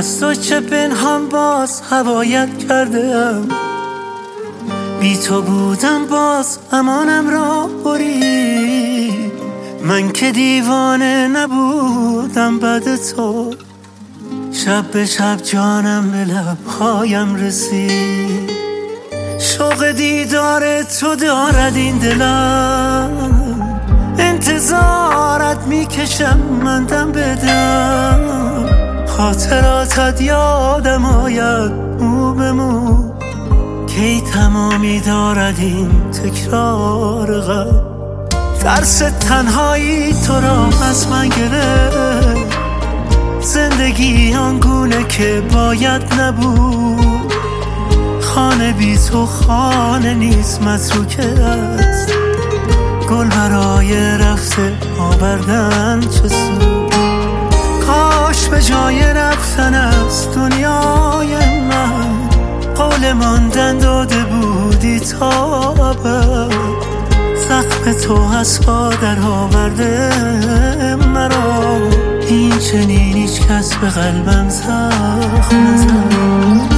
از تو چه پنهان باز هوایت کردم، بی تو بودم باز امانم را برید. من که دیوانه نبودم بعد تو، شب به شب جانم به لبهایم رسید. شوق دیدار تو دارد این دلم، انتظارت میکشم من دم بدم. خاطراتت یادم آید مو به مو، کی تمامی دارد این تکرار غم. ترس تنهایی تو را از من گرفت، زندگی آنگونه که باید نبود. خانه بی تو خانه نیست، متروکه است. گل برای رفته آوردن چه سود. کاش به جای رفتن از دنیای من، قول ماندن داده بودی تا ابد. زخم تو از پا در آورده مرا، این چنین هیچ کس به قلبم زخم نزد.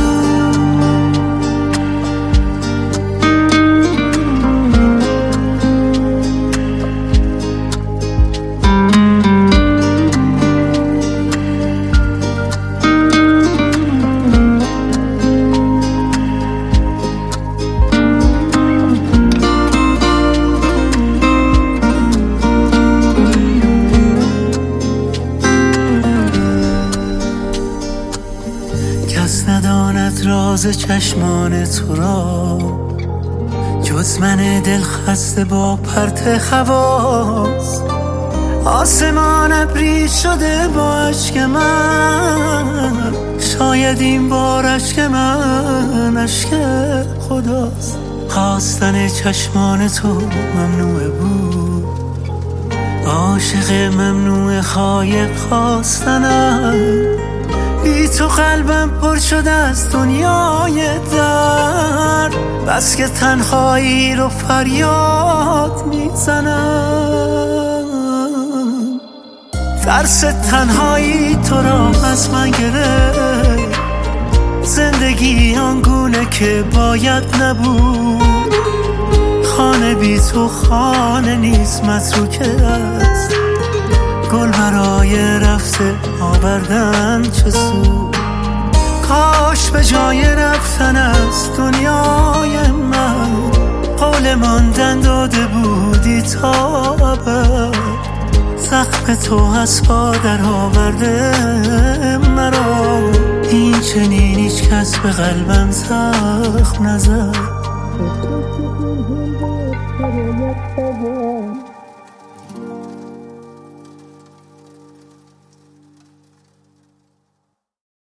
کس نداند راز چشمان تو را، جز من دل خسته با پرت خواست. آسمان ابری شده با اشک من، شاید این بار اشک من اشک خداست. خواستن چشمان تو ممنوع بود، عاشق ممنوع خایق خواستنم. بی تو قلبم پر شده از دنیای درد، بس که تنهایی رو فریاد میزنم. ترس تنهایی تو را از من گرفت، زندگی آنگونه که باید نبود. خانه بی تو خانه نیست، متروکه است. گل برای رفته آوردن چه سود. کاش به جای رفتن از دنیای من، قول ماندن داده بودی تا ابد. زخم تو از پا در آورده مرا، این چنین هیچ کس به قلبم زخم نزد.